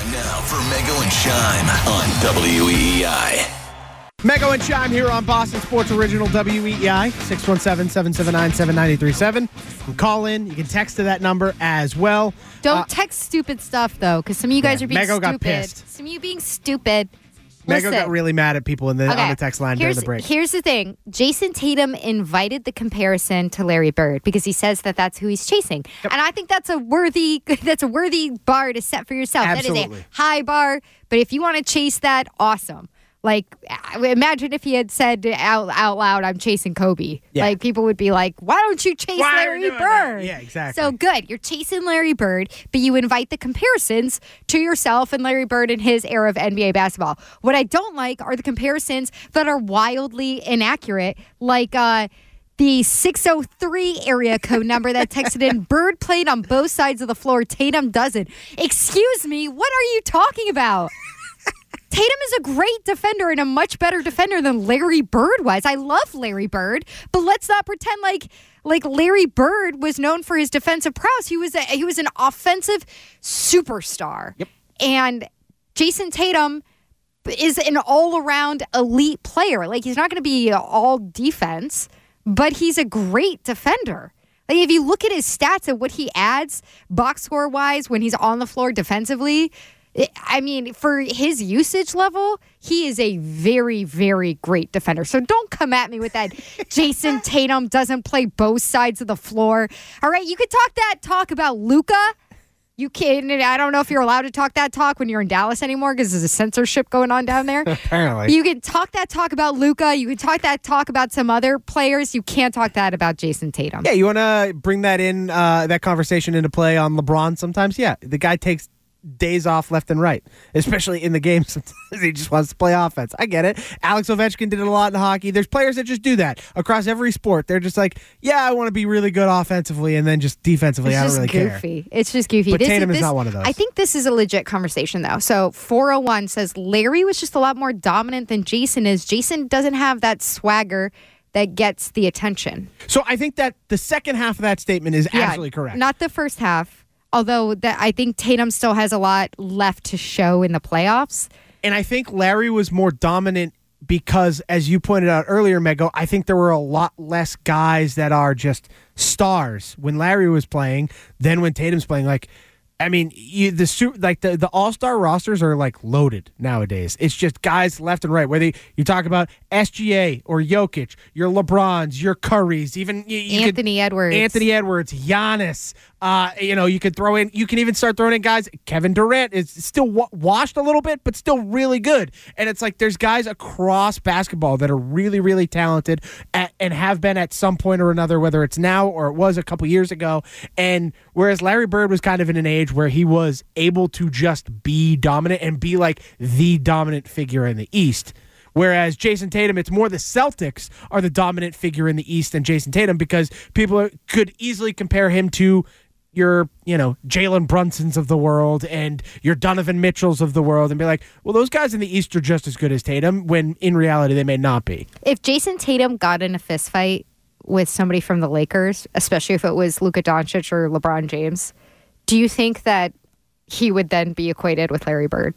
Time now for Mego and Chime on WEEI. Mego and Chime here on Boston Sports Original WEEI, 617-779-7937. You can call in. You can text to that number as well. Don't text stupid stuff, though, because some of you guys are being Mego stupid. got pissed. Some of you being stupid. Mego Listen. got really mad at people on the text line during the break. Here's the thing. Jason Tatum invited the comparison to Larry Bird because he says that that's who he's chasing. Yep. And I think that's a worthy bar to set for yourself. Absolutely. That is a high bar. But if you want to chase that, awesome. Like, imagine if he had said out loud, I'm chasing Kobe. Yeah. Like, people would be like, why don't you chase Larry Bird? Yeah, exactly. So good. You're chasing Larry Bird, but you invite the comparisons to yourself and Larry Bird in his era of NBA basketball. What I don't like are the comparisons that are wildly inaccurate, like the 603 area code number that texted in, Bird played on both sides of the floor, Tatum doesn't. Excuse me, what are you talking about? Tatum is a great defender and a much better defender than Larry Bird was. I love Larry Bird, but let's not pretend like Larry Bird was known for his defensive prowess. He was an offensive superstar. Yep. And Jason Tatum is an all-around elite player. Like, he's not going to be all defense, but he's a great defender. Like, if you look at his stats and what he adds box score-wise when he's on the floor defensively, I mean, for his usage level, he is a very, very great defender. So don't come at me with that Jason Tatum doesn't play both sides of the floor. All right, you could talk about Luka. You can. I don't know if you're allowed to talk that talk when you're in Dallas anymore because there's a censorship going on down there. Apparently. You can talk that talk about Luka. You can talk that talk about some other players. You can't talk that about Jason Tatum. Yeah, you want to bring that in, that conversation into play on LeBron sometimes? Yeah, the guy takes days off left and right, especially in the game. Sometimes he just wants to play offense. I get it. Alex Ovechkin did it a lot in hockey. There's players that just do that across every sport. They're just like, yeah, I want to be really good offensively, and then just defensively, I don't really care. It's just goofy. But Tatum is not one of those. I think this is a legit conversation, though. So 401 says Larry was just a lot more dominant than Jason is. Jason doesn't have that swagger that gets the attention. So I think that the second half of that statement is absolutely correct. Not the first half. Although I think Tatum still has a lot left to show in the playoffs. And I think Larry was more dominant because, as you pointed out earlier, Mego, I think there were a lot less guys that are just stars when Larry was playing than when Tatum's playing. Like, I mean, the all-star rosters are like loaded nowadays. It's just guys left and right. Whether you talk about SGA or Jokic, your LeBrons, your Currys, even Anthony Edwards, Giannis. You could throw in. You can even start throwing in guys. Kevin Durant is still washed a little bit, but still really good. And it's like there's guys across basketball that are really, really talented and have been at some point or another, whether it's now or it was a couple years ago. And whereas Larry Bird was kind of in an age where he was able to just be dominant and be like the dominant figure in the East. Whereas Jason Tatum, it's more the Celtics are the dominant figure in the East than Jason Tatum because people could easily compare him to your, Jalen Brunsons of the world and your Donovan Mitchells of the world and be like, well, those guys in the East are just as good as Tatum when in reality they may not be. If Jason Tatum got in a fist fight with somebody from the Lakers, especially if it was Luka Doncic or LeBron James, do you think that he would then be equated with Larry Bird?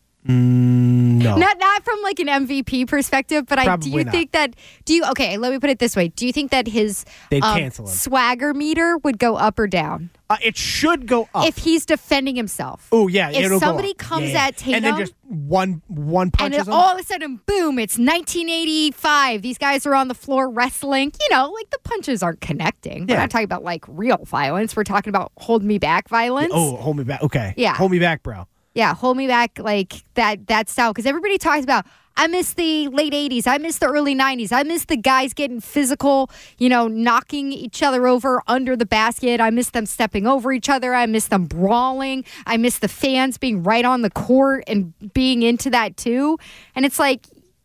No. Not from like an MVP perspective, but okay, let me put it this way. Do you think that his swagger meter would go up or down? It should go up. If he's defending himself. Oh, yeah. If somebody comes at Tatum. And then just one punches and all of a sudden, boom, it's 1985. These guys are on the floor wrestling. Like the punches aren't connecting. We're not talking about like real violence. We're talking about hold me back violence. Oh, hold me back. Okay. Yeah. Hold me back, bro. Yeah, hold me back, like that style. Because everybody talks about, I miss the late 80s. I miss the early 90s. I miss the guys getting physical, knocking each other over under the basket. I miss them stepping over each other. I miss them brawling. I miss the fans being right on the court and being into that too. And it's like,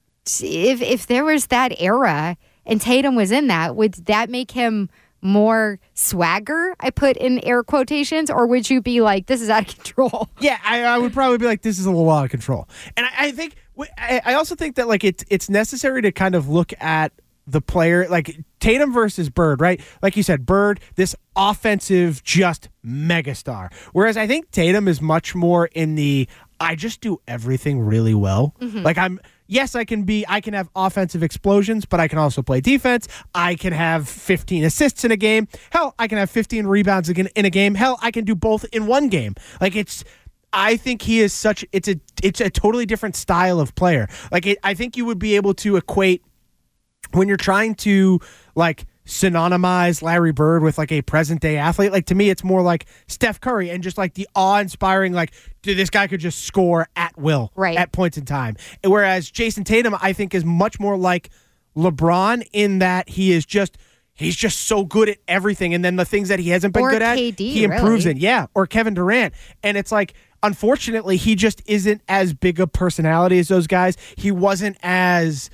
if there was that era and Tatum was in that, would that make him more swagger, I put in air quotations, or would you be like, this is out of control? Yeah, I would probably be like, this is a little out of control. And I think, I also think that like it's necessary to kind of look at the player, like Tatum versus Bird, right? Like you said, Bird, this offensive just megastar. Whereas I think Tatum is much more in the I just do everything really well. Like I can have offensive explosions, but I can also play defense. I can have 15 assists in a game. Hell, I can have 15 rebounds in a game. Hell, I can do both in one game. Like I think he is it's a totally different style of player. Like I think you would be able to equate when you're trying to like synonymize Larry Bird with like a present day athlete. Like to me, it's more like Steph Curry and just like the awe-inspiring, like, dude, this guy could just score at will at points in time. Whereas Jason Tatum, I think, is much more like LeBron in that he's just so good at everything. And then the things that he hasn't been good at, he improves in. Yeah. Or Kevin Durant. And it's like, unfortunately, he just isn't as big a personality as those guys. He wasn't as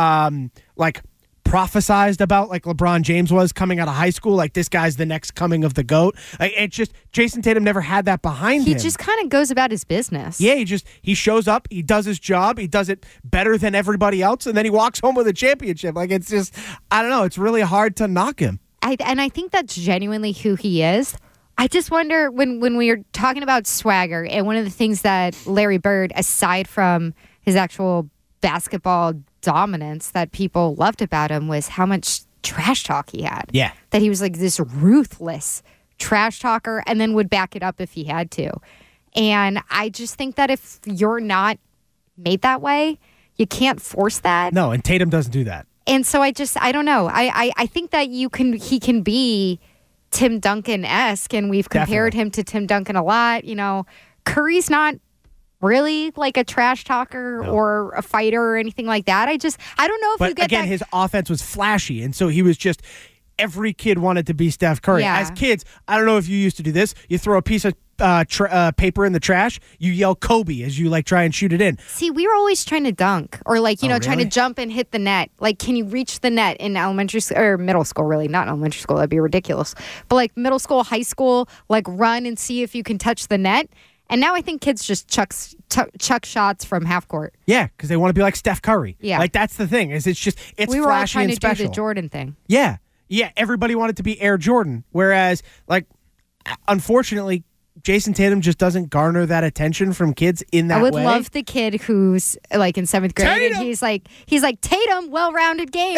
like prophesized about like LeBron James was coming out of high school. Like, this guy's the next coming of the GOAT. Like, it's just Jason Tatum never had that behind him. He just kind of goes about his business. Yeah, he shows up, he does his job, he does it better than everybody else, and then he walks home with a championship. Like, it's just, I don't know, it's really hard to knock him. And I think that's genuinely who he is. I just wonder when we are talking about swagger, and one of the things that Larry Bird, aside from his actual basketball dominance that people loved about him, was how much trash talk he had. Yeah. That he was like this ruthless trash talker and then would back it up if he had to. And I just think that if you're not made that way, you can't force that. No, and Tatum doesn't do that. And so I don't know. I think that he can be Tim Duncan-esque, and we've compared him to Tim Duncan a lot. You know, Curry's not really like a trash talker or a fighter or anything like that. I don't know if you get again, his offense was flashy, and so he was just, every kid wanted to be Steph Curry. Yeah. As kids, I don't know if you used to do this. You throw a piece of paper in the trash, you yell Kobe as you like try and shoot it in. See, we were always trying to dunk or like, trying to jump and hit the net. Like, can you reach the net in elementary school or middle school? Really, not elementary school. That'd be ridiculous. But like middle school, high school, like run and see if you can touch the net. And now I think kids just chuck shots from half court. Yeah, because they want to be like Steph Curry. Yeah. Like, that's the thing. It's we were flashy all trying and to special. do the Jordan thing. Yeah. Yeah, everybody wanted to be Air Jordan. Whereas, like, unfortunately, Jason Tatum just doesn't garner that attention from kids in that way. I would love the kid who's like in 7th grade Tatum! and he's like Tatum, well-rounded game.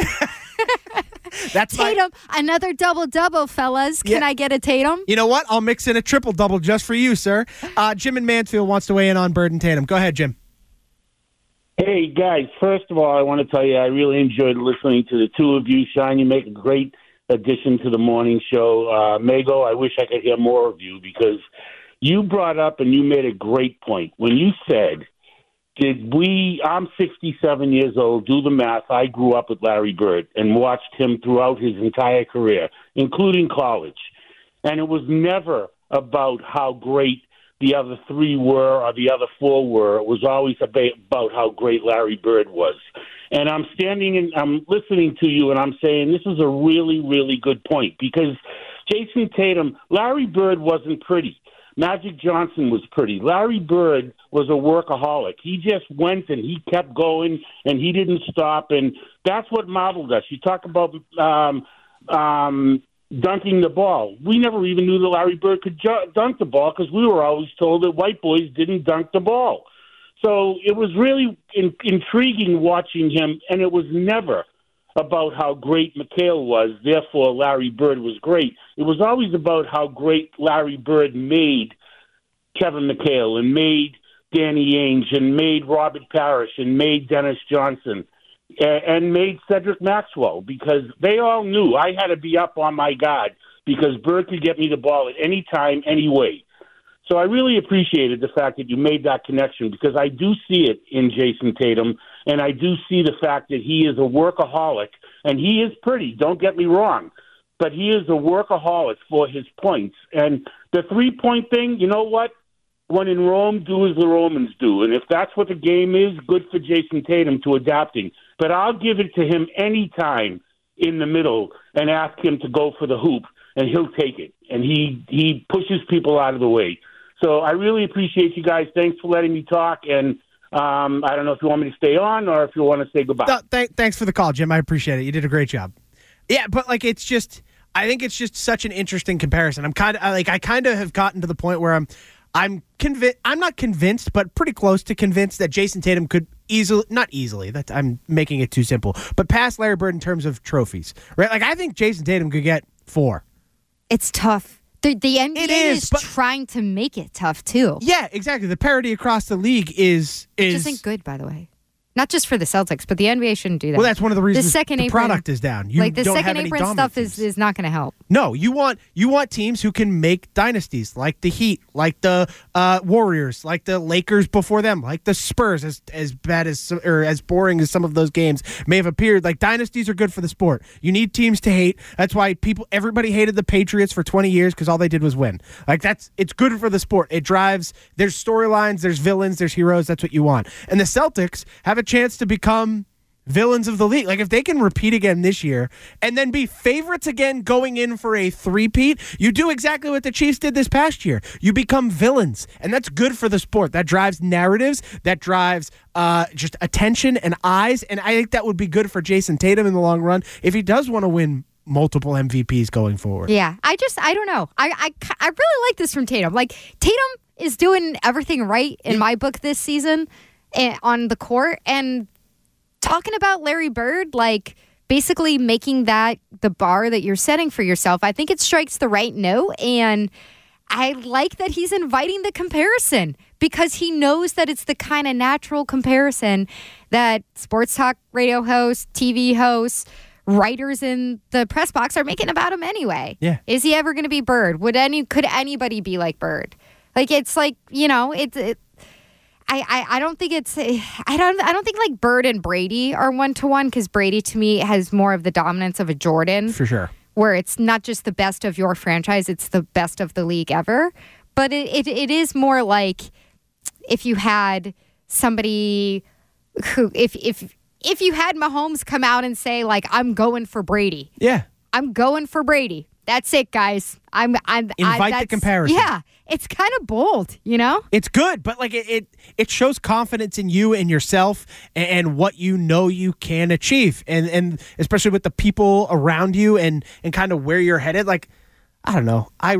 That's Tatum, another double-double, fellas. Can I get a Tatum? You know what? I'll mix in a triple-double just for you, sir. Jim in Mansfield wants to weigh in on Bird and Tatum. Go ahead, Jim. Hey, guys. First of all, I want to tell you I really enjoyed listening to the two of you. Sean, you make a great addition to the morning show. Mago, I wish I could hear more of you, because you brought up and you made a great point when you said, I'm 67 years old, do the math. I grew up with Larry Bird and watched him throughout his entire career, including college. And it was never about how great the other three were or the other four were. It was always about how great Larry Bird was. And I'm listening to you, and I'm saying this is a really, really good point, because Jason Tatum, Larry Bird wasn't pretty. Magic Johnson was pretty. Larry Bird was a workaholic. He just went and he kept going and he didn't stop, and that's what modeled us. You talk about dunking the ball. We never even knew that Larry Bird could dunk the ball, because we were always told that white boys didn't dunk the ball. So it was really intriguing watching him, and it was never about how great McHale was, therefore Larry Bird was great. It was always about how great Larry Bird made Kevin McHale and made Danny Ainge and made Robert Parrish and made Dennis Johnson and made Cedric Maxwell, because they all knew I had to be up on my guard, because Bird could get me the ball at any time, any way. So I really appreciated the fact that you made that connection, because I do see it in Jason Tatum, and I do see the fact that he is a workaholic, and he is pretty, don't get me wrong, but he is a workaholic for his points. And the three-point thing, you know what? When in Rome, do as the Romans do. And if that's what the game is, good for Jason Tatum to adapting. But I'll give it to him any time in the middle and ask him to go for the hoop, and he'll take it. And he pushes people out of the way. So I really appreciate you guys. Thanks for letting me talk, and I don't know if you want me to stay on or if you want to say goodbye. No, thanks for the call, Jim. I appreciate it. You did a great job. Yeah, but like I think it's just such an interesting comparison. I kind of have gotten to the point where I'm convinced. I'm not convinced, but pretty close to convinced that Jason Tatum could not easily. That I'm making it too simple, but pass Larry Bird in terms of trophies, right? Like I think Jason Tatum could get 4. It's tough. The NBA is trying to make it tough too. Yeah, exactly. The parity across the league is which isn't good, by the way. Not just for the Celtics, but the NBA shouldn't do that. Well, that's one of the reasons the product is down. The second apron stuff is not going to help. No, you want teams who can make dynasties, like the Heat, like the Warriors, like the Lakers before them, like the Spurs. As bad as or as boring as some of those games may have appeared, like dynasties are good for the sport. You need teams to hate. That's why everybody hated the Patriots for 20 years because all they did was win. Like it's good for the sport. It drives. There's storylines. There's villains. There's heroes. That's what you want. And the Celtics have a chance to become villains of the league. Like if they can repeat again this year and then be favorites again going in for a three-peat, you do exactly what the Chiefs did this past year. You become villains, and that's good for the sport. That drives narratives, that drives just attention and eyes, and I think that would be good for Jason Tatum in the long run if he does want to win multiple MVPs going forward. Yeah, I don't know. I really like this from Tatum. Like Tatum is doing everything right in my book this season on the court, and talking about Larry Bird, like basically making that the bar that you're setting for yourself, I think it strikes the right note, and I like that he's inviting the comparison because he knows that it's the kind of natural comparison that sports talk radio hosts, TV hosts, writers in the press box are making about him anyway. Yeah. Is he ever going to be Bird? Could anybody be like Bird? Like it's like, I don't think it's I don't think like Bird and Brady are 1-to-1 because Brady to me has more of the dominance of a Jordan. For sure. Where it's not just the best of your franchise, it's the best of the league ever. But it is more like if you had somebody who if you had Mahomes come out and say like I'm going for Brady. Yeah. I'm going for Brady. That's it, guys. Invite the comparison. Yeah, it's kind of bold, It's good, but like it shows confidence in you and yourself and what you know you can achieve, and especially with the people around you and kind of where you're headed. Like I don't know, I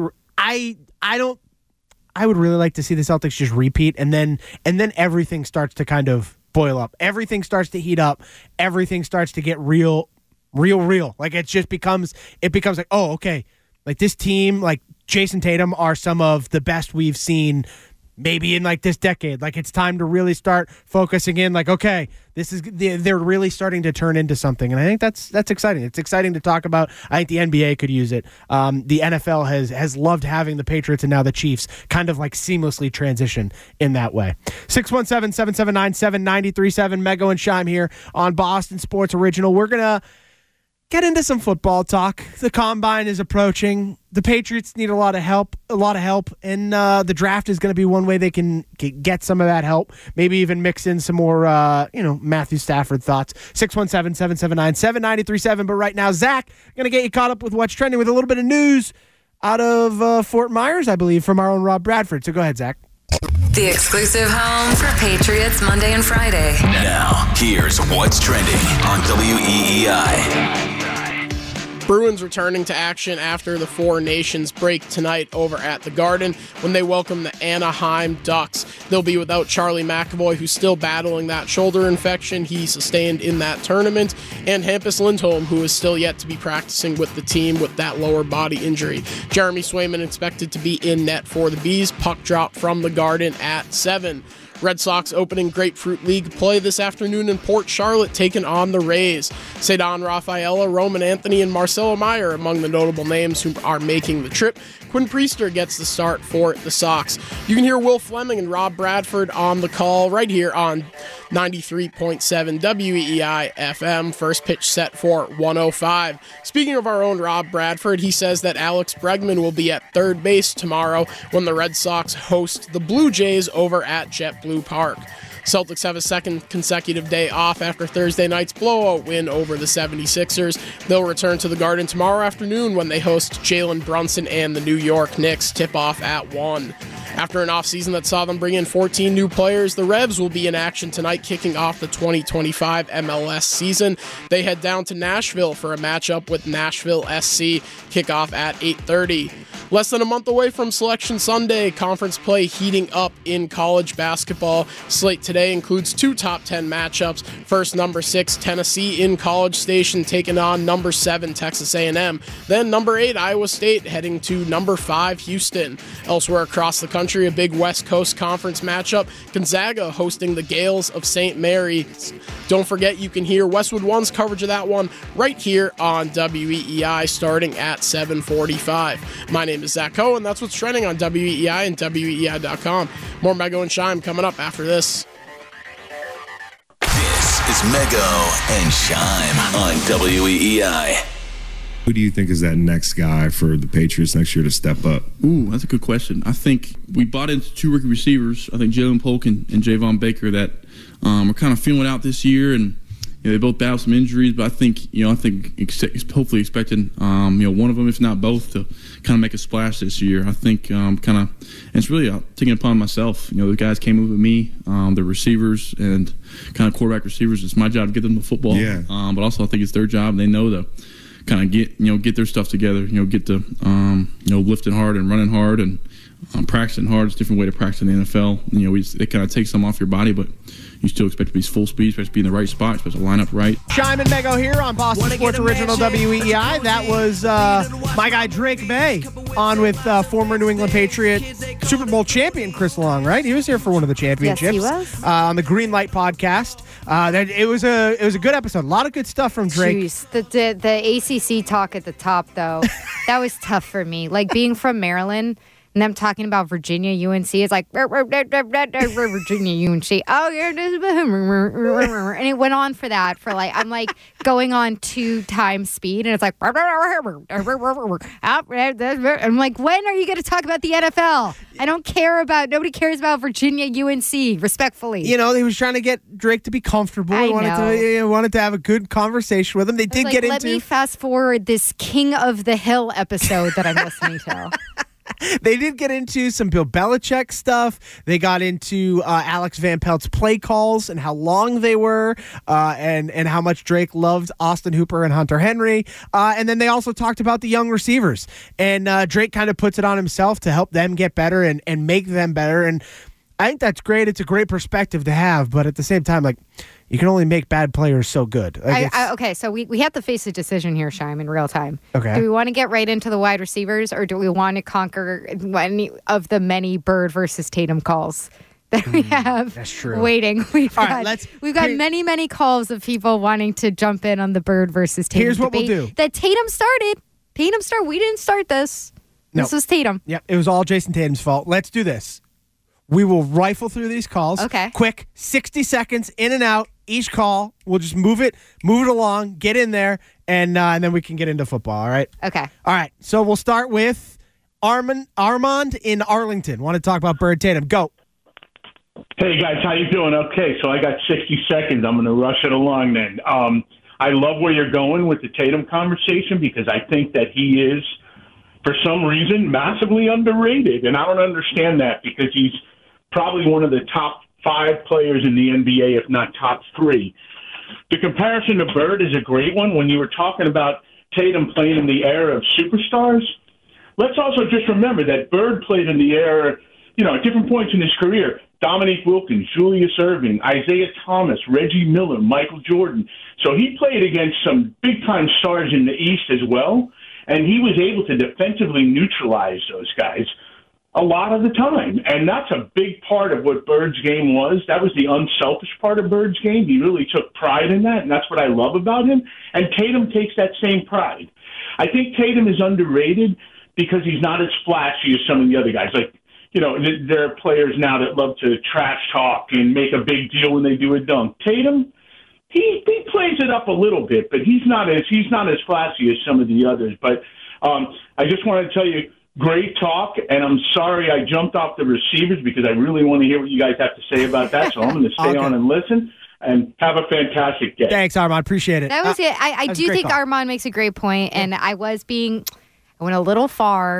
would really like to see the Celtics just repeat, and then everything starts to kind of boil up. Everything starts to heat up. Everything starts to get real. Like it becomes like, oh, okay. Like this team, like Jason Tatum are some of the best we've seen maybe in like this decade. Like it's time to really start focusing in like, okay, they're really starting to turn into something. And I think that's exciting. It's exciting to talk about. I think the NBA could use it. The NFL has loved having the Patriots and now the Chiefs kind of like seamlessly transition in that way. 617-779-7937, Mego and Shime here on Boston Sports Original. We're going to get into some football talk. The combine is approaching. The Patriots need a lot of help, and the draft is going to be one way they can get some of that help. Maybe even mix in some more, Matthew Stafford thoughts. 617-779-7937. But right now, Zach, going to get you caught up with what's trending with a little bit of news out of Fort Myers, I believe, from our own Rob Bradford. So go ahead, Zach. The exclusive home for Patriots Monday and Friday. Now, here's what's trending on WEEI. Bruins returning to action after the Four Nations break tonight over at the Garden when they welcome the Anaheim Ducks. They'll be without Charlie McAvoy, who's still battling that shoulder infection he sustained in that tournament, and Hampus Lindholm, who is still yet to be practicing with the team with that lower body injury. Jeremy Swayman expected to be in net for the Bees. Puck drop from the Garden at 7. Red Sox opening Grapefruit League play this afternoon in Port Charlotte, taking on the Rays. Cedon Rafaela, Roman Anthony, and Marcelo Meyer among the notable names who are making the trip. Quinn Priester gets the start for the Sox. You can hear Will Fleming and Rob Bradford on the call right here on 93.7 WEEI FM. First pitch set for 1:05. Speaking of our own Rob Bradford, he says that Alex Bregman will be at third base tomorrow when the Red Sox host the Blue Jays over at JetBlue Park. Celtics have a second consecutive day off after Thursday night's blowout win over the 76ers. They'll return to the Garden tomorrow afternoon when they host Jalen Brunson and the New York Knicks. Tip-off at 1. After an offseason that saw them bring in 14 new players, the Revs will be in action tonight, kicking off the 2025 MLS season. They head down to Nashville for a matchup with Nashville SC, kickoff at 8:30. Less than a month away from Selection Sunday, conference play heating up in college basketball. Slate today includes 2 top 10 matchups. First, number 6 Tennessee in College Station taking on number 7 Texas A&M. Then number 8 Iowa State heading to number 5 Houston. Elsewhere across the country, a big West Coast Conference matchup. Gonzaga hosting the Gales of St. Mary's. Don't forget, you can hear Westwood One's coverage of that one right here on WEEI starting at 7:45. My name is Zach Cohen. That's what's trending on WEEI and WEEI.com. More Mego and Shime coming up after this. This is Mego and Shime on WEEI. Who do you think is that next guy for the Patriots next year to step up? Ooh, that's a good question. I think we bought into 2 rookie receivers. I think Jalen Polk and Javon Baker that are kind of feeling out this year, and they both battled some injuries. But I think hopefully expecting one of them, if not both, to kind of make a splash this year. I think and it's really taking it upon myself. The guys came over with me, the receivers and kind of quarterback receivers. It's my job to get them the football. Yeah. But also I think it's their job. They know to kind of get their stuff together. Get to lifting hard and running hard and practicing hard. It's a different way to practice in the NFL. They kind of take some off your body, but you still expect to be full speed, supposed to be in the right spot, supposed to line up right. Shime and Mego here on Boston Sports Original WEEI. That was my guy Drake May on with former New England Patriot Super Bowl champion Chris Long, right? He was here for one of the championships. Yes, he was. On the Green Light podcast. It was a good episode. A lot of good stuff from Drake. Jeez, the ACC talk at the top, though, that was tough for me. Like being from Maryland and them talking about Virginia UNC, it's like Virginia UNC. Oh, yeah, and it went on for that for I'm going on 2 times speed, and it's like I'm like, when are you going to talk about the NFL? I don't care about. Nobody cares about Virginia UNC. Respectfully, he was trying to get Drake to be comfortable. He wanted to have a good conversation with him. They did get into. Let me fast forward this King of the Hill episode that I'm listening to. They did get into some Bill Belichick stuff. They got into Alex Van Pelt's play calls and how long they were, and how much Drake loved Austin Hooper and Hunter Henry. And then they also talked about the young receivers. And Drake kind of puts it on himself to help them get better and make them better. And I think that's great. It's a great perspective to have. But at the same time, you can only make bad players so good. Okay, so we have to face a decision here, Shime, in real time. Okay. Do we want to get right into the wide receivers, or do we want to conquer any of the many Bird versus Tatum calls that we have that's true. Waiting? We've got many calls of people wanting to jump in on the Bird versus Tatum Here's what debate we'll do. that Tatum started. We didn't start this. No. This was Tatum. Yep, it was all Jason Tatum's fault. Let's do this. We will rifle through these calls. Okay. Quick, 60 seconds in and out. Each call, we'll just move it along, get in there, and then we can get into football, all right? Okay. All right, so we'll start with Armand in Arlington. Want to talk about Bird Tatum. Go. Hey, guys, how you doing? Okay, so I got 60 seconds. I'm going to rush it along then. I love where you're going with the Tatum conversation because I think that he is, for some reason, massively underrated, and I don't understand that because he's probably one of the top 5 players in the NBA, if not top 3. The comparison to Bird is a great one. When you were talking about Tatum playing in the era of superstars, let's also just remember that Bird played in the era, at different points in his career. Dominique Wilkins, Julius Erving, Isaiah Thomas, Reggie Miller, Michael Jordan. So he played against some big-time stars in the East as well, and he was able to defensively neutralize those guys a lot of the time. And that's a big part of what Bird's game was. That was the unselfish part of Bird's game. He really took pride in that, and that's what I love about him. And Tatum takes that same pride. I think Tatum is underrated because he's not as flashy as some of the other guys. There are players now that love to trash talk and make a big deal when they do a dunk. Tatum, he plays it up a little bit, but he's not as flashy as some of the others. But I just want to tell you, great talk, and I'm sorry I jumped off the receivers because I really want to hear what you guys have to say about that, so I'm going to stay on and listen, and have a fantastic day. Thanks, Armand. Appreciate it. That was it. I do think Armand makes a great point, and I went a little far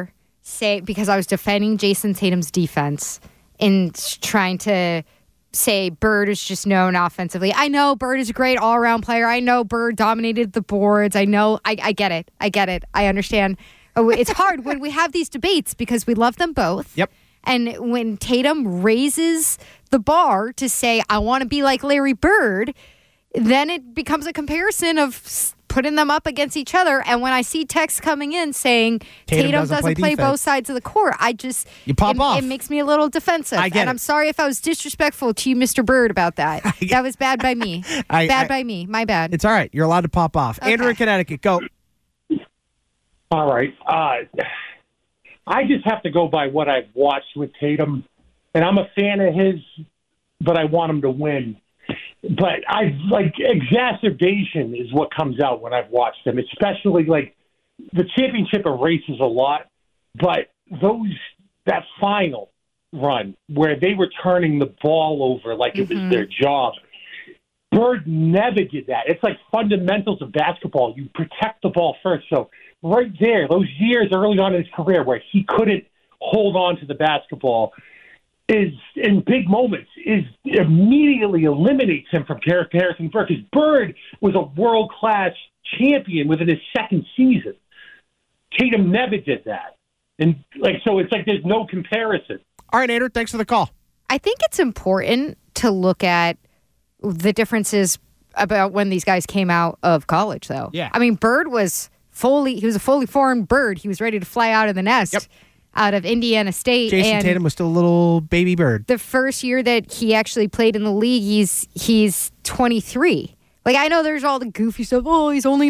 say, because I was defending Jason Tatum's defense and trying to say Bird is just known offensively. I know Bird is a great all-around player. I know Bird dominated the boards. I know. I get it. I understand. It's hard when we have these debates because we love them both. Yep. And when Tatum raises the bar to say, I want to be like Larry Bird, then it becomes a comparison of putting them up against each other. And when I see texts coming in saying Tatum doesn't play both sides of the court, you pop off. It makes me a little defensive. I get and it. I'm sorry if I was disrespectful to you, Mr. Bird, about that. That was bad by me. By me. My bad. It's all right. You're allowed to pop off. Okay. Andrew in Connecticut, go. All right. I just have to go by what I've watched with Tatum, and I'm a fan of his, but I want him to win. But exacerbation is what comes out when I've watched him, especially like the championship erases a lot, but that final run where they were turning the ball over like it was their job. Bird never did that. It's like fundamentals of basketball. You protect the ball first. So right there, those years early on in his career where he couldn't hold on to the basketball is, in big moments, immediately eliminates him from Harrison Bird. Because Bird was a world-class champion within his second season. Tatum never did that. And so it's like there's no comparison. All right, Andrew, thanks for the call. I think it's important to look at the differences about when these guys came out of college, though. Yeah. I mean, Bird was he was a fully formed Bird. He was ready to fly out of the nest out of Indiana State. Jason Tatum was still a little baby Bird. The first year that he actually played in the league, he's 23. Like, I know there's all the goofy stuff. Oh, he's only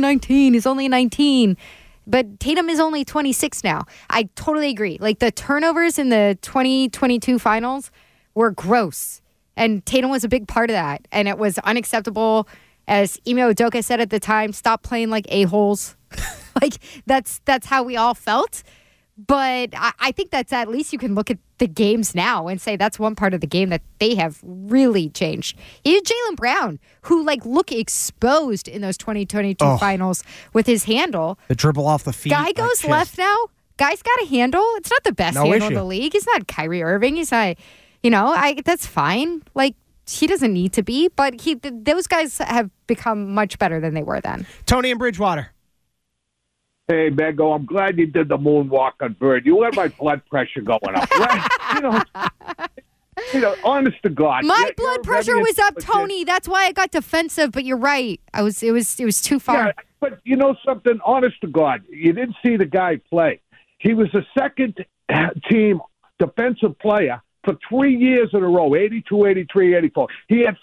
19. But Tatum is only 26 now. I totally agree. Like, the turnovers in the 2022 finals were gross. And Tatum was a big part of that. And it was unacceptable. As Ime Udoka said at the time, stop playing like a-holes. Like, that's how we all felt. But I think that's at least you can look at the games now and say that's one part of the game that they have really changed. Even Jaylen Brown, who looked exposed in those 2022 finals with his handle. The dribble off the feet. Guy goes left now. Guy's got a handle. It's not the best handle in the league. He's not Kyrie Irving. He's not, that's fine. Like, he doesn't need to be, but those guys have become much better than they were then. Tony in Bridgewater. Hey, Mego, I'm glad you did the moonwalk on Bird. You had my blood pressure going up. Honest to God. My blood pressure was up, Tony. That's why I got defensive, but you're right. It was too far. Yeah, but you know something? Honest to God, you didn't see the guy play. He was a second-team defensive player for 3 years in a row, 82, 83, 84. He had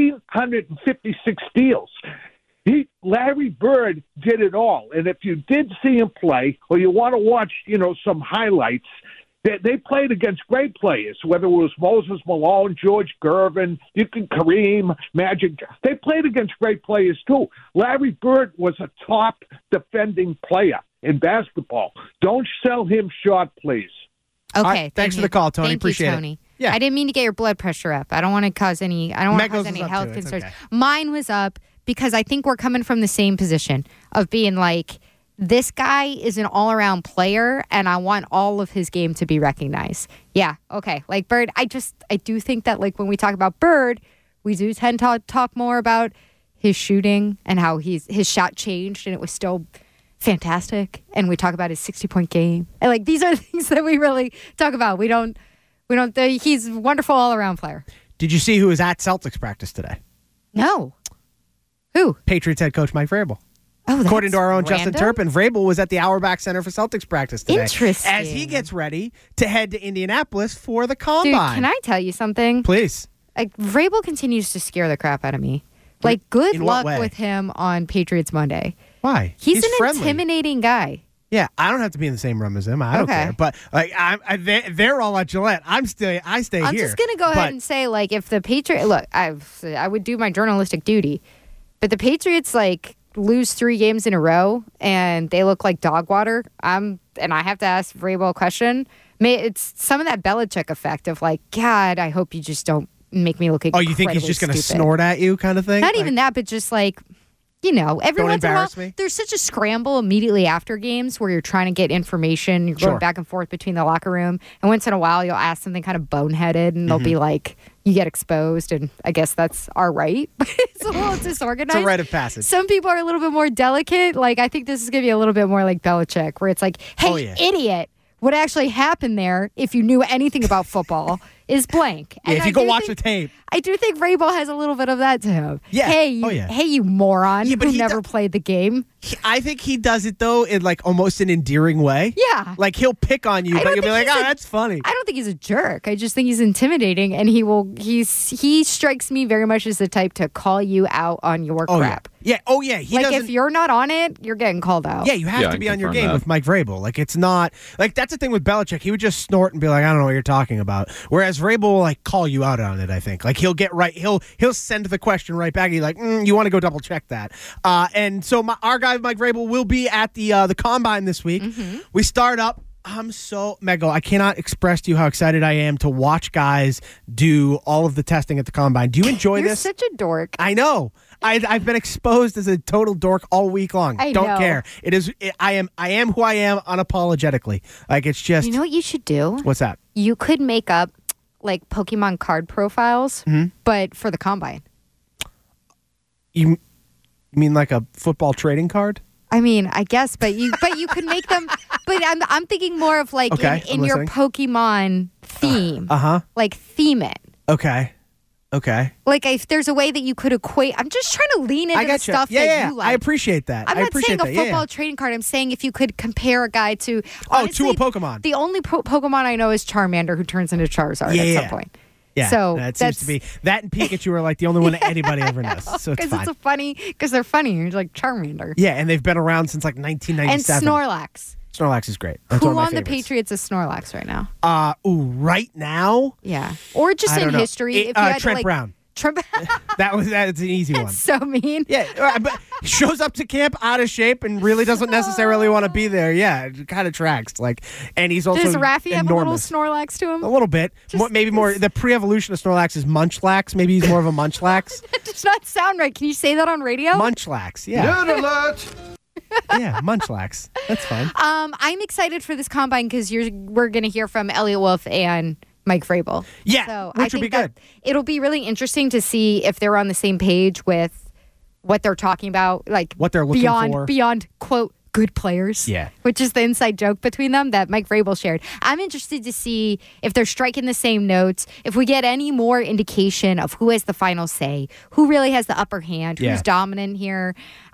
1,556 steals. Larry Bird did it all. And if you did see him play, or you want to watch, some highlights, they played against great players, whether it was Moses Malone, George Gervin, Kareem, Magic. They played against great players, too. Larry Bird was a top defending player in basketball. Don't sell him short, please. Okay. Right, thanks for the call, Tony. Appreciate Tony. it. Yeah. I didn't mean to get your blood pressure up. I don't want to cause any health concerns. Okay. Mine was up because I think we're coming from the same position of being like, this guy is an all-around player, and I want all of his game to be recognized. Yeah, okay. Like Bird, I do think that when we talk about Bird, we do tend to talk more about his shooting and how his shot changed, and it was still fantastic. And we talk about his 60-point game. And these are the things that we really talk about. He's a wonderful all-around player. Did you see who was at Celtics practice today? No. Who? Patriots head coach Mike Vrabel. Oh, according to our own random? Justin Turpin, Vrabel was at the Auerbach Center for Celtics practice today. Interesting. As he gets ready to head to Indianapolis for the Combine. Dude, can I tell you something? Please. Vrabel continues to scare the crap out of me. Good luck with him on Patriots Monday. Why? He's an friendly. intimidating guy. Yeah, I don't have to be in the same room as him. I don't care. But they're all at Gillette. I stay here. I'm just gonna go ahead and say, if the Patriots look, I would do my journalistic duty, but the Patriots lose 3 games in a row and they look like dog water. And I have to ask Vrabel a question. It's some of that Belichick effect of God, I hope you just don't make me look incredibly you think he's just going to stupid. snort at you kind of thing? Not even that, but just every Don't once in a while, embarrass me. there's such a scramble immediately after games where you're trying to get information. You're going Sure. back and forth between the locker room. And once in a while, you'll ask something kind of boneheaded and they'll be Mm-hmm. like, you get exposed. And I guess that's our right. It's a little disorganized. It's a rite of passage. Some people are a little bit more delicate. Like, I think this is going to be a little bit more like Belichick, where it's like, hey, Oh, yeah. idiot, what actually happened there, if you knew anything about football, is blank. Yeah, And if I you go do watch think- the tape. I do think Vrabel has a little bit of that to him. Yeah. Hey, you, Oh, yeah. hey, you moron Yeah, but who he never played the game. I think he does it though in like almost an endearing way. Yeah. Like he'll pick on you, I but don't you'll be think like, he's "Oh, a- that's funny." I don't think he's a jerk. I just think he's intimidating, and he strikes me very much as the type to call you out on your Oh crap. yeah. Yeah. Oh yeah. He Like doesn't. if you're not on it, you're getting called out. Yeah, you have Yeah, I to be can on your confirm game that. with Mike Vrabel. Like it's not like that's the thing with Belichick. He would just snort and be like, "I don't know what you're talking about." Whereas Vrabel will like call you out on it. I think like he'll get right. He'll send the question right back. He's like, "You want to go double check that?" And so our guy Mike Vrabel will be at the combine this week. Mm-hmm. We start up. I'm so Mego. I cannot express to you how excited I am to watch guys do all of the testing at the combine. Do you enjoy You're this? such a dork. I know. I've been exposed as a total dork all week long. I Don't know. care. I am who I am unapologetically. Like it's just. You know what you should do? What's that? You could make up like Pokemon card profiles, Mm-hmm. but for the combine. You mean like a football trading card? I mean, I guess, but you could make them. But I'm thinking more of like Okay, in I'm your listening. Pokemon theme, Uh-huh. like theme it. Okay. Like if there's a way that you could equate. I'm just trying to lean into I the got stuff yeah, that yeah. you like. I appreciate that. I'm I not appreciate saying a that. Yeah, football yeah. trading card. I'm saying if you could compare a guy to To honestly, a Pokemon. The only Pokemon I know is Charmander, who turns into Charizard Yeah, at yeah. some point. Yeah. So that seems to be that and Pikachu are like the only one that anybody ever knows. So it's because fine. because they're funny. You're like Charmander Yeah, and they've been around since like and 1997. Snorlax. Snorlax is great. That's Who one of my on the favorites. Patriots is Snorlax right now? Right now? Yeah, or just I in don't know. history. If you had to, Trent like, Brown. Trent. That's an easy one. so mean. Yeah, but shows up to camp out of shape and really doesn't necessarily want to be there. Yeah, it kind of tracks. Like, and he's also Does Raffi have a little enormous. Snorlax to him? A little bit, maybe more. The pre-evolution of Snorlax is Munchlax. Maybe he's more of a Munchlax. That does not sound right. Can you say that on radio? Munchlax, yeah. Nerd alert! Yeah, Munchlax. That's fine. I'm excited for this combine because we're going to hear from Elliot Wolf and Mike Vrabel. Yeah, so which I would think be good. that it'll be really interesting to see if they're on the same page with what they're talking about, like What they're looking for. beyond quote good players. Yeah. Which is the inside joke between them that Mike Vrabel shared. I'm interested to see if they're striking the same notes, if we get any more indication of who has the final say, who really has the upper hand, Yeah. who's dominant here.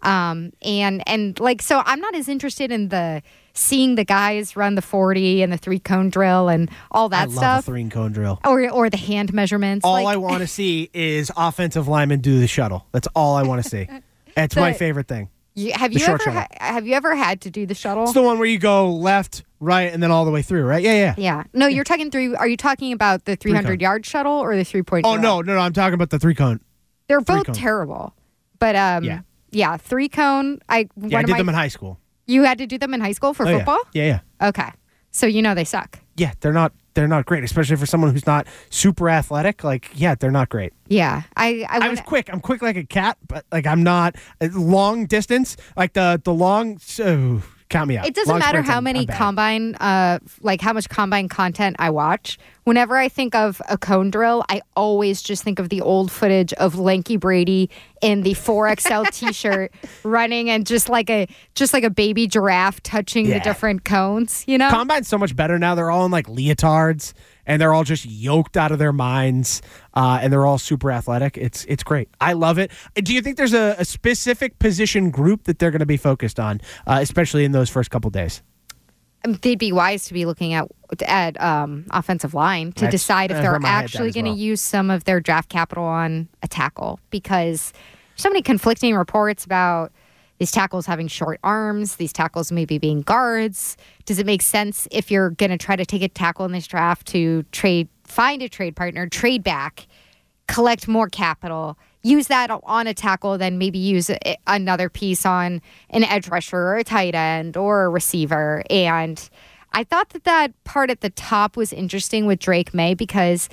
And like, so I'm not as interested in seeing the guys run the 40 and the 3-cone drill and all that I stuff. love a 3-cone drill. Or the hand measurements. All like, I want to see is offensive linemen do the shuttle. That's all I want to see. That's my The- favorite thing. Have the you short ever shuttle. have you ever had to do the shuttle? It's the one where you go left, right, and then all the way through, right? Yeah. Yeah. No, you're talking through. Are you talking about the 300-yard shuttle or the 3-point? Oh, drill? no. I'm talking about the 3-cone. They're both three-cone. terrible. But Yeah. 3-cone. Yeah, I did them in high school. You had to do them in high school for Oh, yeah. football. Yeah. Okay, so you know they suck. Yeah, they're not great, especially for someone who's not super athletic. Like, yeah, they're not great. Yeah, I was quick. I'm quick like a cat, but like I'm not long distance. Like the long. So count me out. It doesn't Long matter sprints, how I'm many bad. combine, like how much combine content I watch. Whenever I think of a cone drill, I always just think of the old footage of Lanky Brady in the 4XL T-shirt running and just like a baby giraffe touching the Yeah. different cones. You know, Combine's so much better now. They're all in like leotards, and they're all just yoked out of their minds, and they're all super athletic. It's great. I love it. Do you think there's a specific position group that they're going to be focused on, especially in those first couple days? they'd be wise to be looking at offensive line to That's- decide if that's they're where my head's at actually as going to well. use some of their draft capital on a tackle, because there's so many conflicting reports about these tackles having short arms, these tackles maybe being guards. Does it make sense if you're going to try to take a tackle in this draft to find a trade partner, trade back, collect more capital, use that on a tackle, then maybe use another piece on an edge rusher or a tight end or a receiver? And I thought that part at the top was interesting with Drake May, because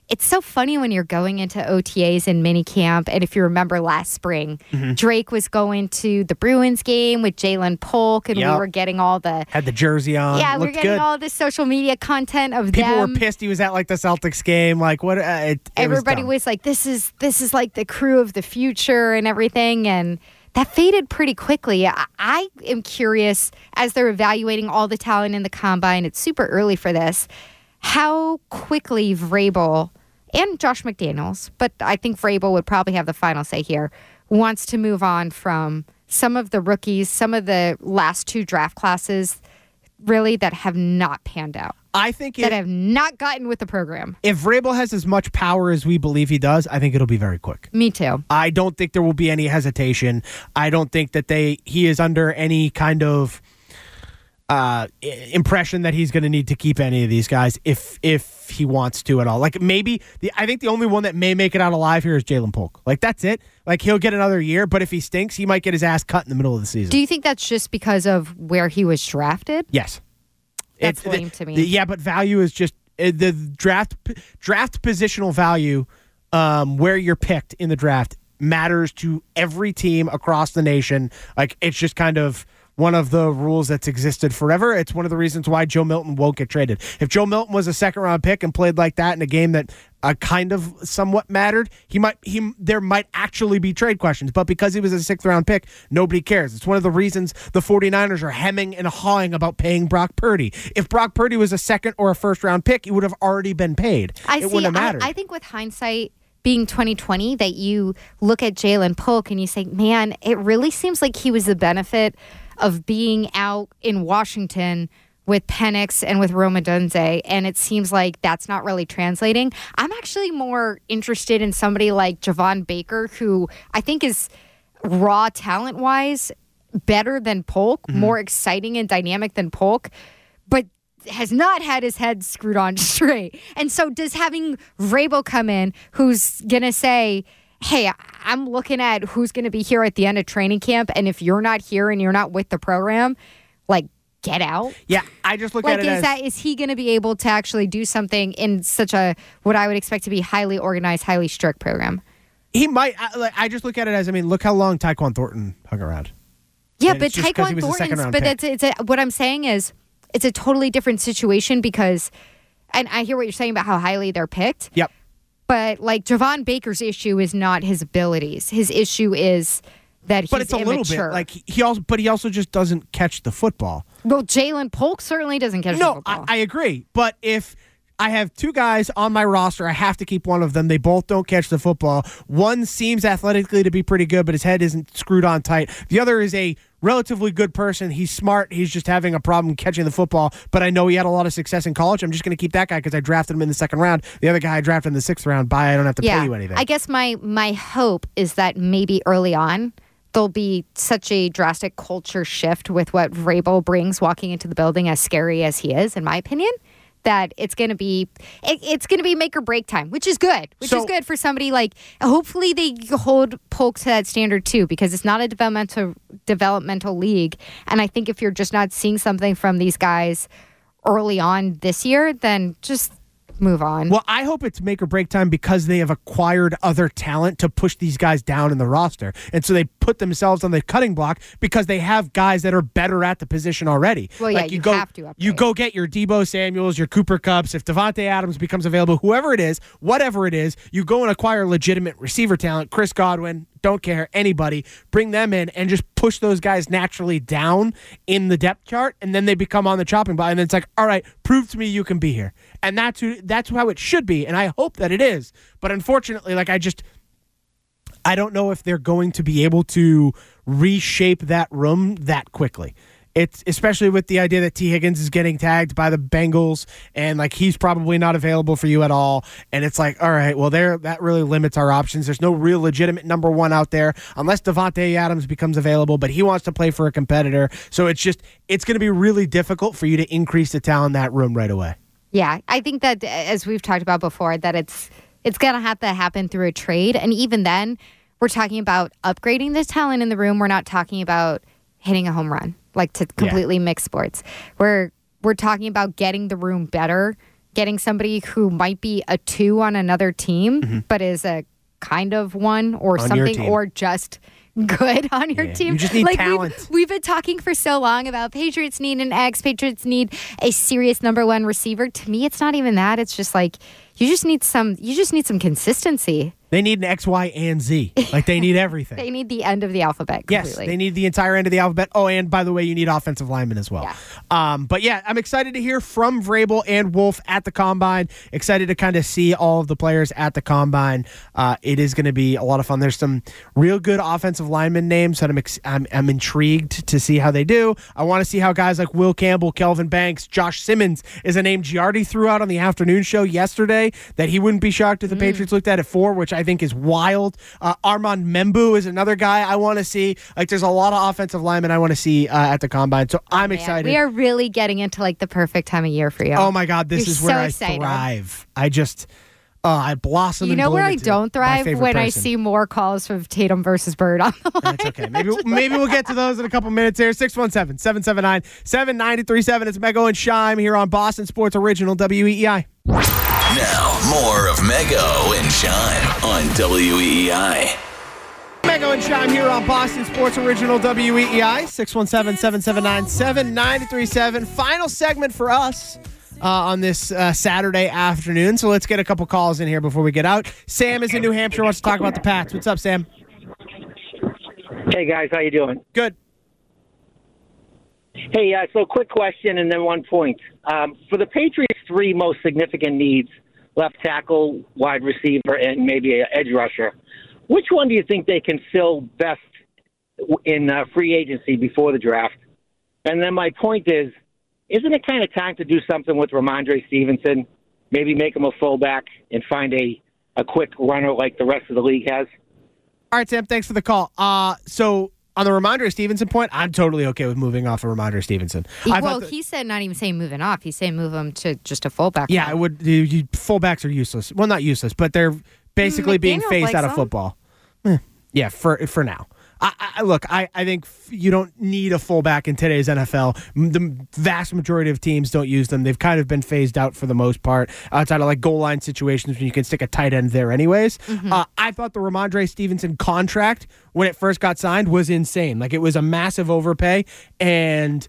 it's so funny when you're going into OTAs and mini camp. And if you remember last spring, Drake was going to the Bruins game with Jalen Polk, and we were getting all the... Had the jersey on. Yeah, we were Looked getting good. all the social media content of People them. were pissed he was at like the Celtics game. Like, what? Everybody was like, this is like the crew of the future and everything. And that faded pretty quickly. I am curious, as they're evaluating all the talent in the combine, it's super early for this, how quickly Vrabel and Josh McDaniels, but I think Vrabel would probably have the final say here, wants to move on from some of the rookies, some of the last 2 draft classes, really, that have not panned out. I think that have not gotten with the program. If Vrabel has as much power as we believe he does, I think it'll be very quick. Me too. I don't think there will be any hesitation. I don't think that he is under any kind of impression that he's going to need to keep any of these guys if he wants to at all. Like maybe I think the only one that may make it out alive here is Jalen Polk. Like that's it. Like he'll get another year, but if he stinks, he might get his ass cut in the middle of the season. Do you think that's just because of where he was drafted? Yes. That's lame to me. Yeah, but value is just the draft positional value where you're picked in the draft matters to every team across the nation. Like it's just kind of one of the rules that's existed forever. It's one of the reasons why Joe Milton won't get traded. If Joe Milton was a second-round pick and played like that in a game that kind of somewhat mattered, there might actually be trade questions. But because he was a sixth-round pick, nobody cares. It's one of the reasons the 49ers are hemming and hawing about paying Brock Purdy. If Brock Purdy was a second or a first-round pick, he would have already been paid. It wouldn't have mattered. I think with hindsight, being 2020, that you look at Jalen Polk and you say, man, it really seems like he was the benefit of being out in Washington with Penix and with Rome Odunze, and it seems like that's not really translating. I'm actually more interested in somebody like Javon Baker, who I think is raw talent-wise better than Polk, more exciting and dynamic than Polk, but has not had his head screwed on straight. And so does having Vrabel come in, who's going to say, hey, I'm looking at who's going to be here at the end of training camp, and if you're not here and you're not with the program, like, get out. Yeah, I just look at it as... Is he going to be able to actually do something in such a, what I would expect to be highly organized, highly strict program? He might. I just look at it as, look how long Tyquan Thornton hung around. Yeah, and but Tyquan Thornton's, what I'm saying is, it's a totally different situation because, and I hear what you're saying about how highly they're picked. Yep. But like Javon Baker's issue is not his abilities. His issue is that he's immature. But it's a little bit like he also just doesn't catch the football. Well, Jalen Polk certainly doesn't catch the football. I agree. But if I have 2 guys on my roster, I have to keep one of them. They both don't catch the football. One seems athletically to be pretty good, but his head isn't screwed on tight. The other is a relatively good person. He's smart. He's just having a problem catching the football, but I know he had a lot of success in college. I'm just going to keep that guy because I drafted him in the 2nd round. The other guy I drafted in the 6th round. I don't have to pay you anything. I guess my hope is that maybe early on there'll be such a drastic culture shift with what Vrabel brings walking into the building, as scary as he is, in my opinion, that it's going to be make or break time, which is good. Which is good for somebody like, hopefully they hold Polk to that standard too, because it's not a developmental league. And I think if you're just not seeing something from these guys early on this year, then just move on. Well, I hope it's make or break time because they have acquired other talent to push these guys down in the roster. And so they put themselves on the cutting block because they have guys that are better at the position already. Well, yeah, you have to upgrade. You go get your Deebo Samuels, your Cooper Kupps. If Devontae Adams becomes available, whoever it is, whatever it is, you go and acquire legitimate receiver talent. Chris Godwin, don't care, anybody, bring them in and just push those guys naturally down in the depth chart, and then they become on the chopping block. And then it's like, all right, prove to me you can be here. And that's how it should be, and I hope that it is. But unfortunately, I don't know if they're going to be able to reshape that room that quickly. It's especially with the idea that T. Higgins is getting tagged by the Bengals, and he's probably not available for you at all. And it's like, all right, well, that really limits our options. There's no real legitimate number 1 out there unless Devontae Adams becomes available, but he wants to play for a competitor. So it's going to be really difficult for you to increase the talent in that room right away. Yeah, I think that, as we've talked about before, that it's going to have to happen through a trade. And even then, we're talking about upgrading the talent in the room. We're not talking about hitting a home run, to completely mix sports. We're talking about getting the room better getting somebody who might be a 2 on another team, but is a kind of 1 or On your something, team. or just good on your team. You just need talent. We've been talking for so long about Patriots need an X, Patriots need a serious number 1 receiver. To me, it's not even that. It's just like you just need some consistency. They need an X, Y, and Z. Like, they need everything. They need the end of the alphabet completely. Yes, they need the entire end of the alphabet. Oh, and by the way, you need offensive linemen as well. Yeah. But yeah, I'm excited to hear from Vrabel and Wolf at the Combine. Excited to kind of see all of the players at the Combine. It is going to be a lot of fun. There's some real good offensive lineman names that I'm intrigued to see how they do. I want to see how guys like Will Campbell, Kelvin Banks, Josh Simmons is a name Giardi threw out on the afternoon show yesterday that he wouldn't be shocked if the Patriots looked at 4, which I think is wild. Armand Membu is another guy I want to see. Like, there's a lot of offensive linemen I want to see at the Combine, so I'm excited. We are really getting into like the perfect time of year for you. Oh my God, this You're is where so I excited. thrive. I blossom. You and know bloom where I into don't my thrive? favorite When I person. see more calls from Tatum versus Bird on the line. That's okay. Maybe we'll get to those in a couple minutes here. 617-779-7937. It's Mego and Shime here on Boston Sports Original WEEI. Now, more of Mego and Shime on WEEI. Mego and Shime here on Boston Sports Original WEEI. 617-779-7937. Final segment for us on this Saturday afternoon. So let's get a couple calls in here before we get out. Sam is in New Hampshire, wants to talk about the Pats. What's up, Sam? Hey, guys. How you doing? Good. Hey, so quick question and then 1 point. For the Patriots' 3 most significant needs, left tackle, wide receiver, and maybe an edge rusher, which one do you think they can fill best in free agency before the draft? And then my point is, isn't it kind of time to do something with Ramondre Stevenson? Maybe make him a fullback and find a quick runner like the rest of the league has? All right, Sam, thanks for the call. So on the Ramondre Stevenson point, I'm totally okay with moving off of Ramondre Stevenson. He said not even saying moving off. He's saying move him to just a fullback. Yeah, I would. Fullbacks are useless. Well, not useless, but they're basically being McDaniel phased likes out of them. football. Yeah, for now. I think you don't need a fullback in today's NFL. The vast majority of teams don't use them. They've kind of been phased out for the most part, outside of like goal line situations when you can stick a tight end there anyways. I thought the Ramondre Stevenson contract, when it first got signed, was insane. Like, it was a massive overpay, and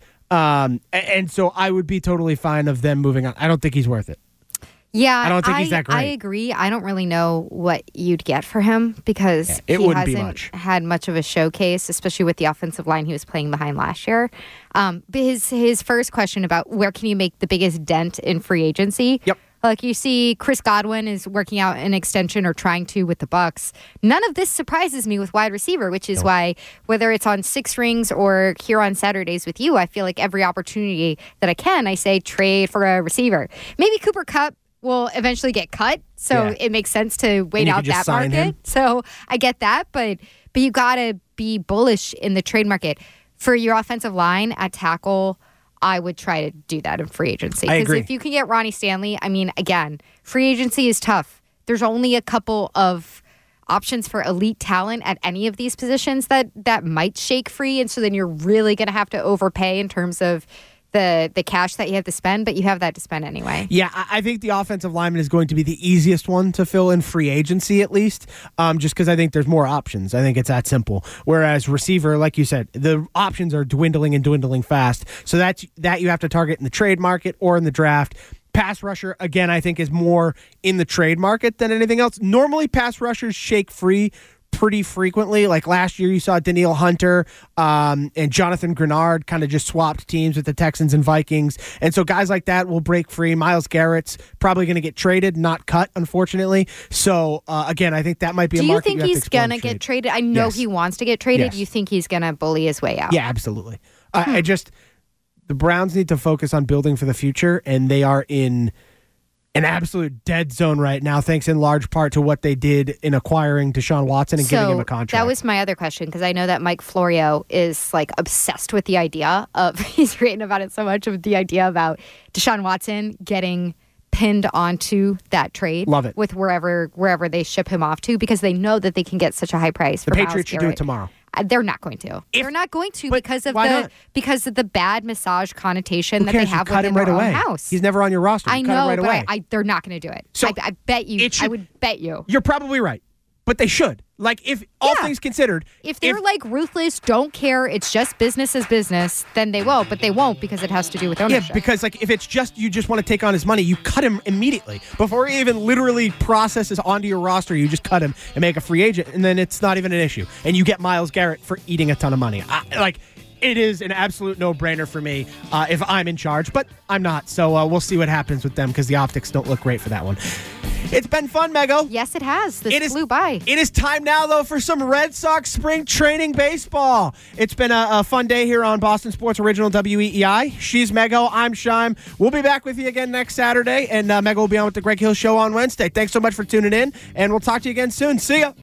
so I would be totally fine of them moving on. I don't think he's worth it. Yeah, I don't think he's that great. I agree. I don't really know what you'd get for him because it he wouldn't be hasn't much. had much of a showcase, especially with the offensive line he was playing behind last year. But his first question about where can you make the biggest dent in free agency? Yep. Like, you see Chris Godwin is working out an extension or trying to with the Bucs. None of this surprises me with wide receiver, which is why whether it's on Six Rings or here on Saturdays with you, I feel like every opportunity that I can, I say trade for a receiver. Maybe Cooper Kupp will eventually get cut, so it makes sense to wait out that market. So I get that, but you got to be bullish in the trade market. For your offensive line at tackle, I would try to do that in free agency. I agree. Because if you can get Ronnie Stanley, I mean, again, free agency is tough. There's only a couple of options for elite talent at any of these positions that might shake free, and so then you're really going to have to overpay in terms of the cash that you have to spend, but you have that to spend anyway. Yeah, I think the offensive lineman is going to be the easiest one to fill in free agency, at least, just because I think there's more options. I think it's that simple. Whereas receiver, like you said, the options are dwindling and dwindling fast. So that you have to target in the trade market or in the draft. Pass rusher, again, I think is more in the trade market than anything else. Normally, pass rushers shake free pretty frequently. Like last year, you saw Danielle Hunter and Jonathan Grenard kind of just swapped teams with the Texans and Vikings. And so guys like that will break free. Myles Garrett's probably going to get traded, not cut, unfortunately. So, again, I think that might be a market. Do you think he's going to get traded? I know he wants to get traded. Yes. Do you think he's going to bully his way out? Yeah, absolutely. The Browns need to focus on building for the future, and they are in an absolute dead zone right now, thanks in large part to what they did in acquiring Deshaun Watson and giving him a contract. That was my other question, because I know that Mike Florio is like obsessed with the idea of, he's written about it so much, of the idea about Deshaun Watson getting pinned onto that trade. Love it. With wherever they ship him off to, because they know that they can get such a high price. The for Patriots Myles should do it Garrett. tomorrow. They're not going to. They're not going to because of the bad massage connotation that they have within their own house. He's never on your roster. I know, but they're not going to do it. So I bet you. I would bet you. You're probably right, but they should. Like, if all things considered, if they're like ruthless, don't care, it's just business is business, then they will. But they won't because it has to do with ownership. Yeah, because like if it's just you just want to take on his money, you cut him immediately before he even literally processes onto your roster. You just cut him and make a free agent, and then it's not even an issue. And you get Myles Garrett for eating a ton of money. It is an absolute no-brainer for me if I'm in charge, but I'm not. So we'll see what happens with them because the optics don't look great for that one. It's been fun, Mego. Yes, it has. This flew by. It is time now, though, for some Red Sox spring training baseball. It's been a fun day here on Boston Sports Original WEEI. She's Mego. I'm Shime. We'll be back with you again next Saturday, and Mego will be on with the Greg Hill Show on Wednesday. Thanks so much for tuning in, and we'll talk to you again soon. See ya.